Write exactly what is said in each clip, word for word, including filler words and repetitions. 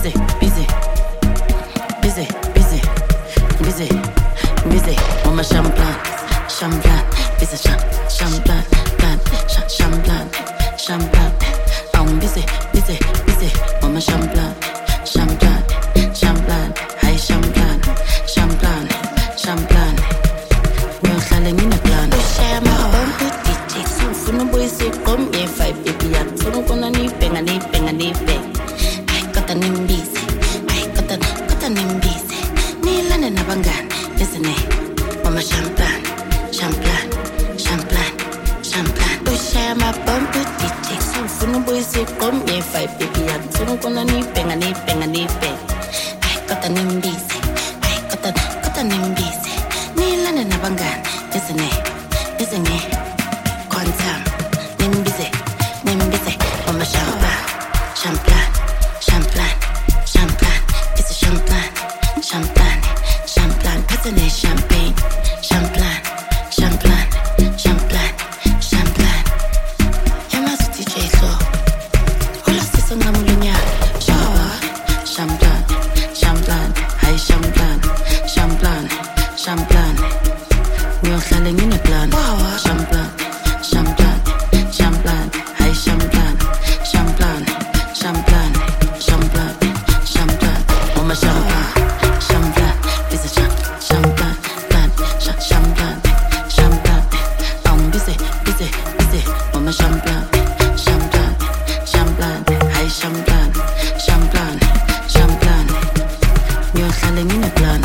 busy, busy, busy, busy, busy, busy. On my champagne, champagne, busy, champagne, plan, champagne, champagne. I'm busy, busy, busy. On my champagne, champagne, champagne, high champagne, champagne, champagne. We're selling in a plan. Share my own good D J. So for no boys, you come here five baby. I'm so gonna need bang, I need bang, I need bang. I got an imbisi, I got an got an imbisi. Nilan and Abangan, isn't it? Mama champagne, champagne, champagne, champagne. We share my own good D J. So for no boys, you come here five baby. I'm so gonna need bang, I need bang, I need bang. I got an imbisi, I got an got an imbisi. Nilan and Abangan, isn't it? Isn't it? Quantum, nimbisi, nimbisi. Mama champagne, champagne, champagne, champagne. It's a champagne, champagne, champagne. Isn't it champagne, champagne, champagne, champagne, champagne. Yamasu D J so. Hola sisa ngamulunya. Champagne, champagne, high champagne, champagne, champagne. We're selling in a plan. Champagne, champagne, champagne, high champagne, champagne, champagne, champagne, champagne. Mama champagne, champagne, busy champagne, plan, champagne, champagne. I'm busy, busy, busy. Mama champagne, champagne, champagne, high champagne, champagne, champagne. We're selling in a plan.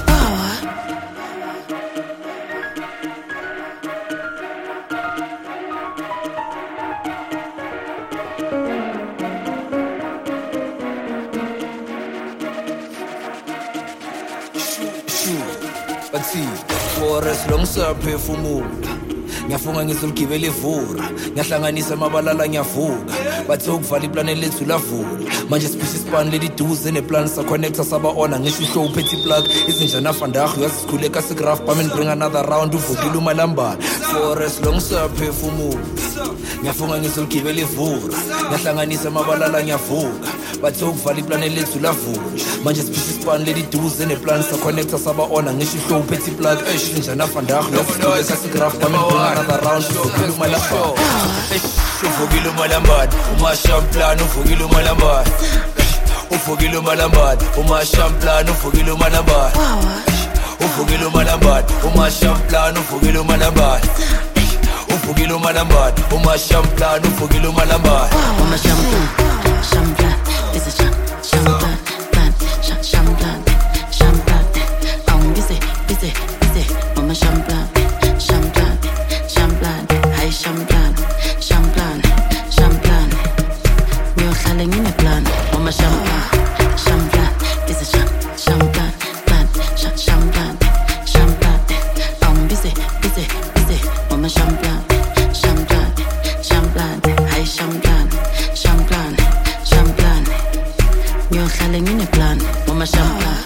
Bathi forest long saphefumula ngiyafunga ngizolugibela ivura ngiyahlanganisa amabalala ngiyavuka bathi ukuvala iplane lethu lavula manje siphisa ispan leli duze neplan sa connector saba ona ngisho show petty plug izinjana fandagu yasikhuleka sigraph bam bring another round uvukile umalambala forest long saphefumula ngiyafunga ngizolugibela ivura ngiyahlanganisa amabalala ngiyavuka bathi ukuvala iplane lethu lavula manje siphisa ispan leli duze neplan sa connector saba ona ngisho show petty plug izinjana fandagu yasikhuleka sigraph bam bring another round uvukile umalambala uvukile umalambala uma champagne uvukile umalambala uvukile umalambala uma champagne uvukile umalambala uvukile umalambala uma champagne uvukile umalambala uvukile umalambala uma champagne uvukile umalambala Mama champagne, champagne, busy champagne, plan, champagne, champagne. I'm busy, busy, busy. Mama champagne, champagne, champagne, high champagne, champagne, champagne. We're selling in a plan. Mama champagne, champagne, busy champagne, plan, champagne, champagne. I'm busy, busy, busy. Mama champagne, champagne, champagne, high champagne, champagne, champagne. We're selling in a plan. Mama champagne.